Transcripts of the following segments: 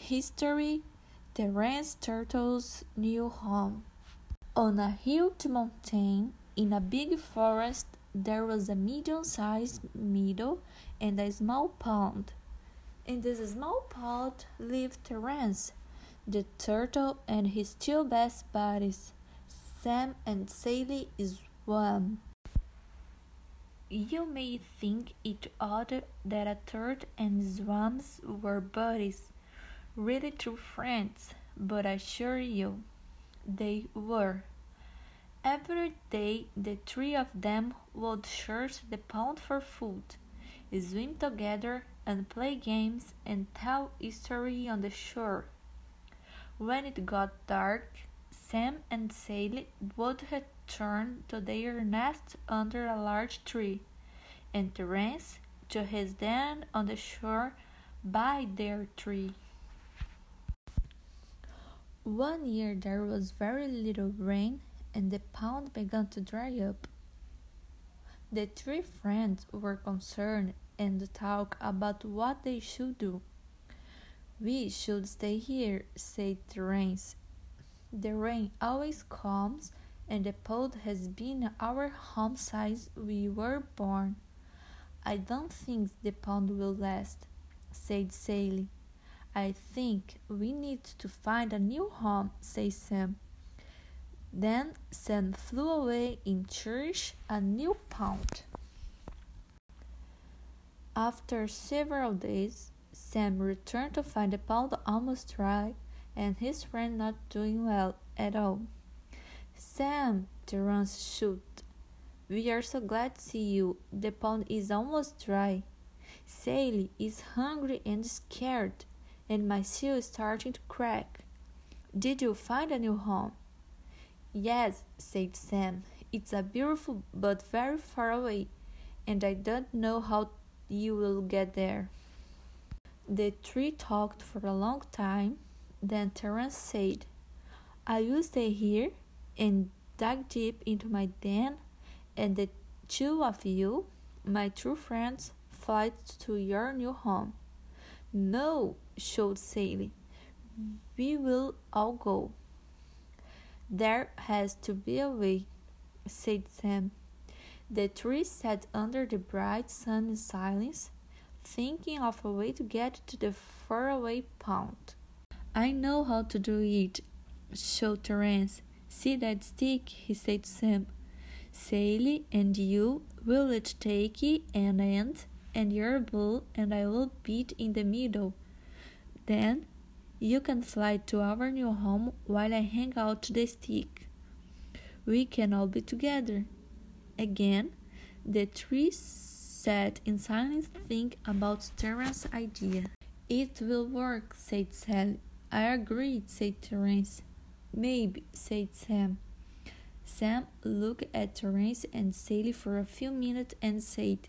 History: Terence Turtle's new home. On a huge mountain in a big forest, there was a medium-sized meadow and a small pond. In this small pond lived Terence, the turtle, and his two best buddies, Sam and Sally swam. You may think it odd that a turtle and swans were buddies, really true friends, but I assure you, they were. Every day the three of them would search the pond for food, swim together, and play games and tell stories on the shore. When it got dark, Sam and Sally would return to their nest under a large tree, and Terence to his den on the shore by their tree. One year there was very little rain, and the pond began to dry up. The three friends were concerned and talked about what they should do. "We should stay here," said Terence. "The rain always comes, and the pond has been our home since we were born." "I don't think the pond will last," said Sally. "I think we need to find a new home," said Sam. Then Sam flew away in search of a new pond. After several days, Sam returned to find the pond almost dry and his friend not doing well at all. "Sam," Terence shouted, "we are so glad to see you. The pond is almost dry. Sally is hungry and scared, and my seal is starting to crack. Did you find a new home?" "Yes," said Sam. "It's a beautiful but very far away, and I don't know how you will get there." The three talked for a long time. Then Terence said, "I will stay here and dig deep into my den, and the two of you, my true friends, fly to your new home." "No," shouted Sally. "We will all go." "There has to be a way," said Sam. The three sat under the bright sun in silence, thinking of a way to get to the faraway pond. "I know how to do it," shouted Terence. "See that stick?" he said to Sam. "Sally and you will each take an end, and your bull and I will beat in the middle. Then you can fly to our new home while I hang out to the stick. We can all be together." Again, the three sat in silence thinking about Terence's idea. "It will work," said Sally. "I agree," said Terence. "Maybe," said Sam. Sam looked at Terence and Sally for a few minutes and said,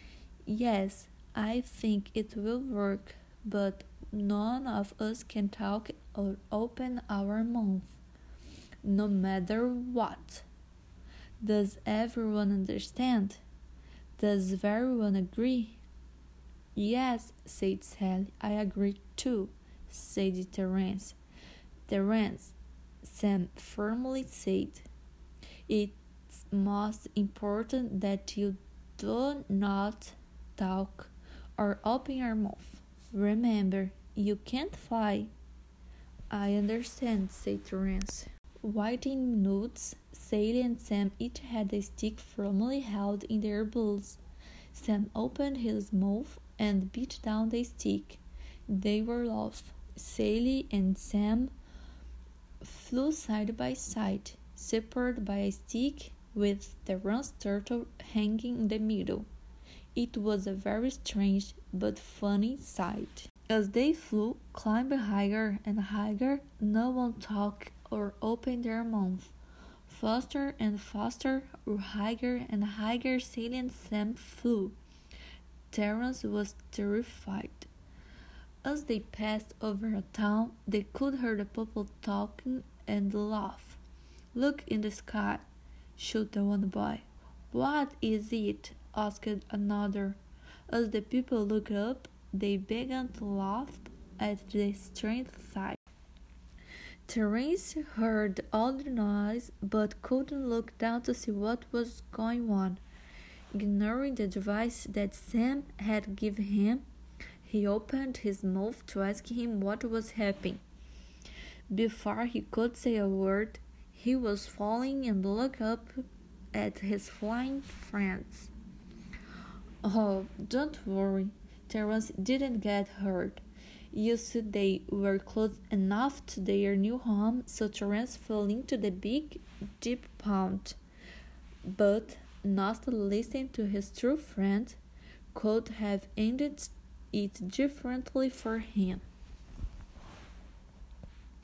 "Yes, I think it will work, but none of us can talk or open our mouth, no matter what. Does everyone understand? Does everyone agree?" "Yes," said Sally. "I agree too," said Terence. "Terence," Sam firmly said, "it's most important that you do not talk or open your mouth. Remember, you can't fly." "I understand," said Terence. Waiting minutes, Sally and Sam each had a stick firmly held in their bills. Sam opened his mouth and beat down the stick. They were off. Sally and Sam flew side by side, separated by a stick with Terence Turtle hanging in the middle. It was a very strange but funny sight. As they flew, climbing higher and higher, no one talked or opened their mouth. Faster and faster, or higher and higher, Sally and Sam flew. Terence was terrified. As they passed over a town, they could hear the people talking and laugh. "Look in the sky," shouted one boy. "What is it?" asked another. As the people looked up, they began to laugh at the strange sight. Terence heard all the noise, but couldn't look down to see what was going on. Ignoring the advice that Sam had given him, he opened his mouth to ask him what was happening. Before he could say a word, he was falling and looked up at his flying friends. Oh, don't worry, Terence didn't get hurt. You see, they were close enough to their new home, so Terence fell into the big, deep pond. But not listening to his true friend could have ended it differently for him.